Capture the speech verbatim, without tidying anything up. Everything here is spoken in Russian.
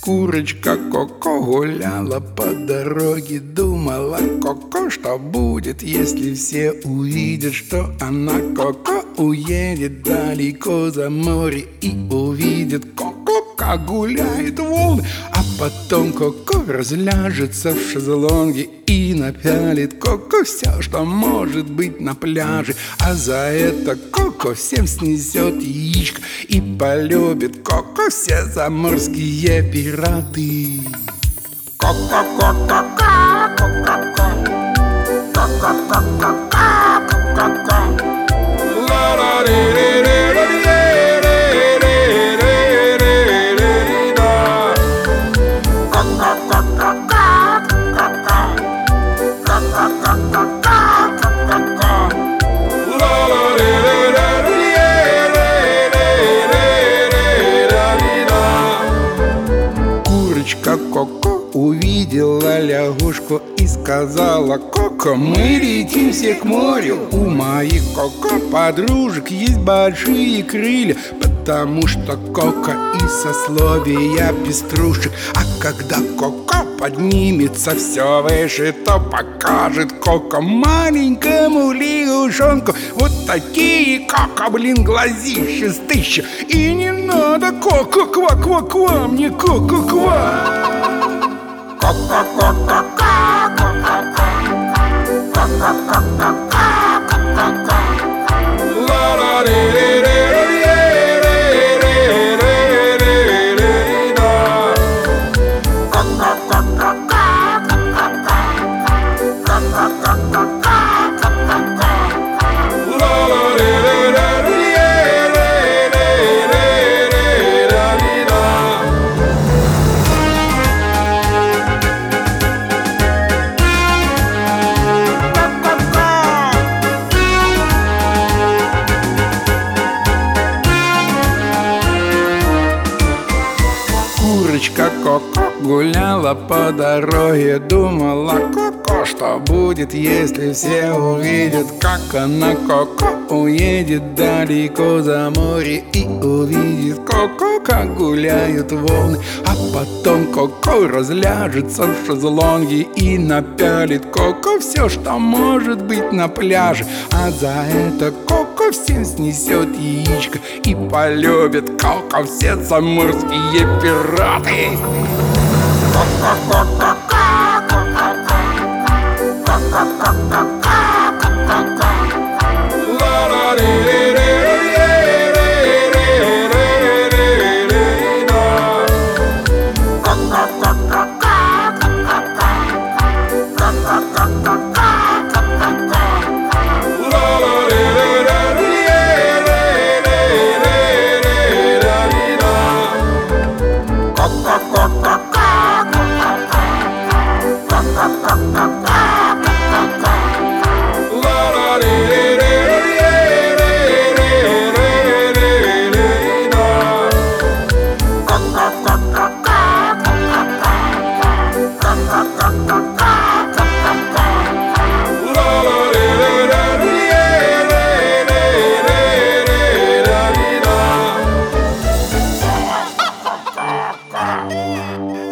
Курочка Коко гуляла по дороге, думала Коко, что будет, если все увидят, что она Коко. Уедет далеко за море и увидит Коко, как гуляет волны. А потом Коко разляжется в шезлонге и напялит Коко все, что может быть на пляже. А за это Коко всем снесет яичко и полюбит Коко все заморские пираты. Ко-ко-ко-ко-ко, ко-ко-ко, ко-ко-ко-ко, ко-ко-ко. Курочка Коко увидела лягушку и сказала: Коко, мы летим все к морю. У моих Коко подружек есть большие крылья, потому что Коко из сословия пеструшек. А когда Коко поднимется все выше, то покажет Коко маленькому лягушонку вот такие Коко, блин, глазища стыща. И не надо Коко, ква-ква-ква, мне Коко-ква. Ко-ко-ко-ко-ко, ко-ко-ко, ко-ко-ко-ко, ко-ко-ко. Курочка Коко гуляла по дороге, думала Коко, что будет, если все увидят, как она Коко. Уедет далеко за море и увидит Коко, как гуляют волны. А потом Коко разляжется в шезлонге и напялит Коко все, что может быть на пляже. А за это Коко всем снесет яичко и полюбит Коко все заморские пираты. Ко-ко-ко-ко-ко, ко-ко-ко, ко-ко-ко-ко, ко-ко-ко. Wow.